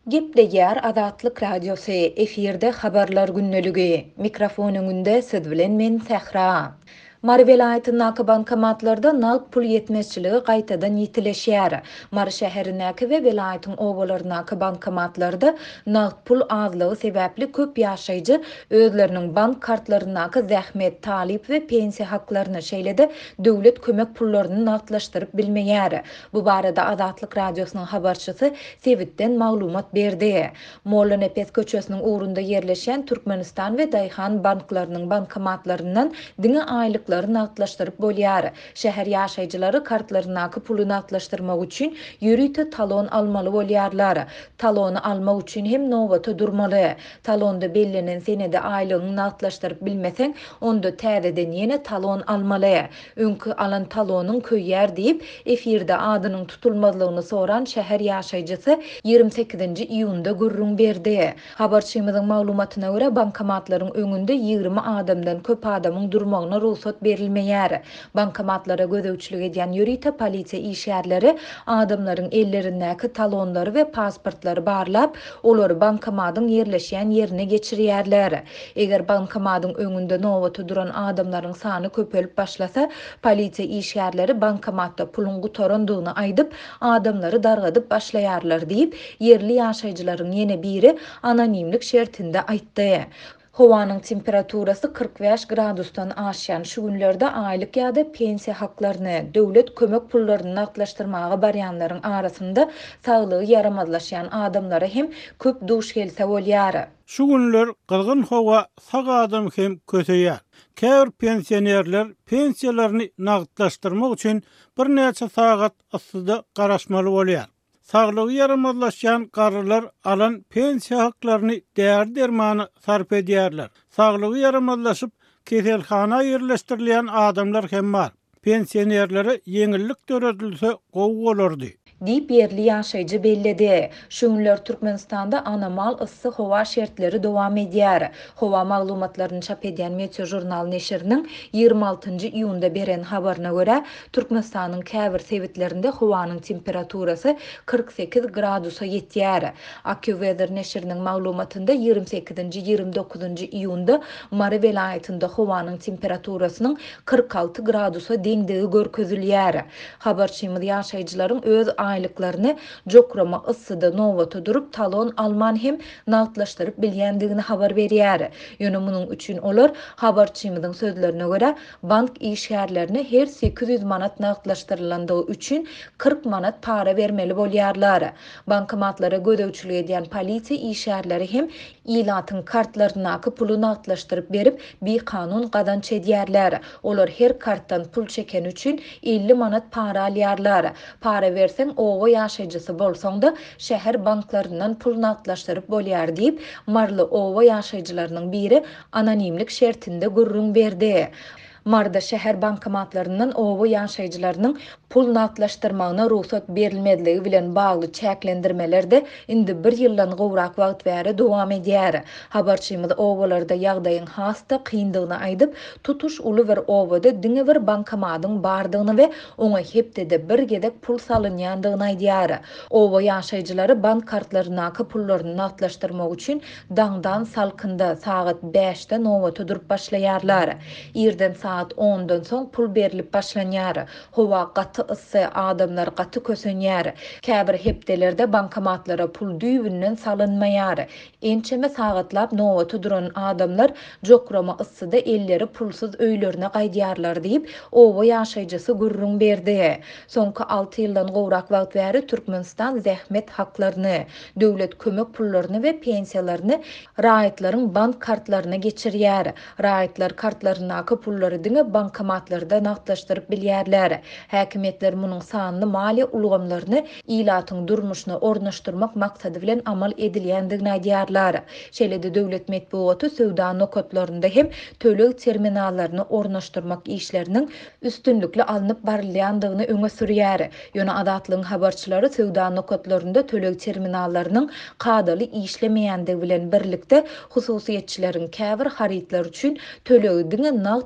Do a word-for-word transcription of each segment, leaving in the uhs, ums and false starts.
Gep yer Azatlyk Radiosu efirde habarlar günneligi. Mikrofon öňünde siz bilen men Sähra. Mar welaýatynyň bankomatlarda naqd pul ýetmezçiligi gaýtadan ýitileşýär. Mar şäherindäki we welaýatyň owalarynyň bankomatlarda naqd pul azlygy sebäpli köp ýaşaýjy özleriniň bank kartlarynyň zähmet, talip we pensiýa haklaryny şeýlede döwlet kömek pullaryny naqdlaşdyryp bilmeýär. Bu barada Azatlyk Radiosynyň habarçysy Sebitden maglumat berdi. Molla Nepes köçesiniň ugrunda ýerleşen Türkmenistan we Daýhan banklarynyň bankomatlaryndan diňe aýlyklary naqdlaşdyryp bolýar. Şäher ýaşaýjylary kartlarynyň puly naqdlaşdyrmak üçin ýürüýte talon almaly bolýarlar. Talony almak üçin hem nowata durmaly. Talonda bellenen senede aýlygyny naqdlaşdyryp bilmeseň, onda täzeden ýene talon almaly. Öňkü alan talonyň köýýär diýip efirde adynyň tutulmazlygyny soran şäher ýaşaýjysy ýygrimi sekizinji iýunda gürrüň berdi. Habarçymyzyň maglumatyna görä bankomatlaryň öňünde ýygrimi adamdan köp adamyň durmagyna ruhsat berilmeýär. Bankomatlara gözegçilik edýän ýürüýte polisiýa işgärleri adamlaryň ellerindäki talonlary we pasportlary barlap, olary bankomatyň ýerleşýän ýerine geçirýärler. Eger bankomatyň öňünde nowata duran adamlaryň sany köpelip başlasa, polisiýa işgärleri bankomatda pulun gutarandygyny aýdyp, adamlary dargadyp başlaýarlar diýip yerli ýaşaýjylaryň ýene biri anonimlik şertinde aýtdy. Howanyň temperaturasy kırk beş gradusdan aşýan şu günlerde aýlyk ýa-da pensiýa haklaryny döwlet kömek pullaryny naqdlaşdyrmaga barýanlaryň arasynda saglygy yaramazlaşýan adamlara hem köp duş gelse bolýar. Şu günler gylgyn howa sag adam hem köseýär. Käbir pensionerler pensiýalaryny naqdlaşdyrmak üçin bir näçe sagat asyda garaşmaly bolýar. Saglygy yaramazlaşýan garrylar alan pensiýa haklaryny där dermany sarp edýärler. Saglygy yaramazlaşyp keselhana ýerleşdirilýän adamlar hem bar. Pensionerlere ýeňillik töredilse gowy bolardy diýip yerli ýaşaýjy belledi. Şu günler Türkmenistanda anomal ıssy howa şertleri dowam edýär. Howa maglumatlaryny çap edýän Meteo jurnal neşriniň ýygrimi altynjy iýunda beren habaryna görä, Türkmenistanyň käbir sebitlerinde howanyň temperaturasy kırk sekiz gradusa ýetýär. AccuWeather neşriniň maglumatynda ýygrimi sekizinji ýygrimi dokuzunjy iýunda Mary welaýatynda howanyň temperaturasynyň kırk alty gradusa deňdigi görkezilýär. Habarçymyz ýaşaýjylaryň öz aýlyklaryny jokrama ıssyda nowata durup talon alman hem naqdlaşdyryp bilýändigini habar berýär. Ýöne munyň üçin olar habarçymyzyň sözlerine görä bank işgärlerini her sekiz yüz manat naqdlaşdyrylandygy üçin kırk manat para bermeli bolýarlar. Bankomatlara gözegçilik edýän polisiýa işgärleri hem ilatyň kartlarynyň puly naqdlaşdyryp berip bir kanun gadanç edýärler. Olar her kartdan pul çeken üçin elli manat para alýarlar. Para versen owa ýaşaýjysy bolsaň-da şäher banklarynyň pul naqdlaşdyryp bolýar diýip marly owa ýaşaýjylarynyň biri anonimlik şertinde gürrüň berdi. Marda şäher bankomatlaryndan owa ýaşaýjylarynyň pul naqdlaşdyrmagyna ruhsat berilmediligi bilen bagly çäklendirmeler de indi bir ýyldan gowrak wagt bäri dowam edýär. Habarçymyz owalarda ýagdaýyň hasta kyndygyny aýdyp, tutuş uly bir owada diňe bir bankomatyň bardygyny we oňa hepdede bir gedek pul salynýandygyny aýdýar. Owa ýaşaýjylary bank kartlarynyň pullaryny naqdlaşdyrmak üçin daňdan salkynda sagat beşde nowata durup başlaýarlar. Ýerden saat ondan soň pul berilip başlanýar. Howa gaty ıssy, adamlar gaty kösenýär. Käbir hepdelerde bankomatlara pul düýbünden salynmaýar. Ençeme sagatlap nowata duran adamlar jokrama ıssyda elleri pulsuz öýlerine gaýdýarlar diýip owa ýaşaýjysy gürrüň berdi. Soňky alty ýyldan gowrak wagt bäri Türkmenistan zähmet haklaryny, döwlet kömek pullaryny we pensiýalaryny raýatlaryň bank kartlaryna geçirýär. Raýatlar kartlarynyň pullary diňe bankomatlarda naqdlaşdyryp bilýärler. Häkimetler munyň sanly maliýe ulgamlaryny ilatyň durmuşyna ornaşdyrmak maksady bilen amal edilýändigini aýdýarlar. Şeýlede döwlet medeniýeti söwda nokatlarynda hem töleg terminallaryny ornaşdyrmak işleriniň üstünlikli alınıp barylýandygyny öňe sürýär. Ýöne Azatlygyň habarçylary söwda nokatlarynda töleg terminallarynyň kadaly işlemeýändigi bilen birlikde hususiýetçileriň käbir haritler üçin tölegi diňe naqd görnüş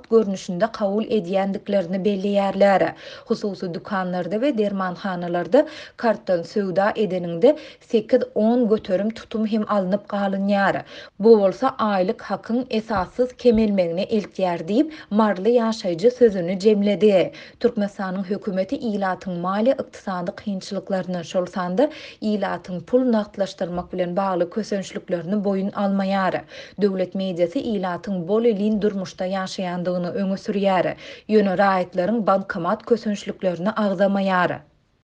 ölçünde kabul edýändiklerini belliýärler. Hususy dukanlarda we dermanhanalarda kartdan söwda edeninde sekiz on göterim tutum hem alınıp galynýar. Bu bolsa aýlyk hakyň esassız kemelmegine eltýär diýip marly ýaşaýjy sözüni jemledi. Türkmenistanyň hökümeti ilatyň mali ykdysady kynçylyklaryna şolsanda ilatyň pul nagdlaşdyrmak bilen bagly kösençliklerini boyun almaýar. Döwlet mediasy ilatyň bol elin durmuşda ýaşaýandygyny öňe sürýär. Ýöne raýatlaryň bankomat kösençliklerini agzamaýar.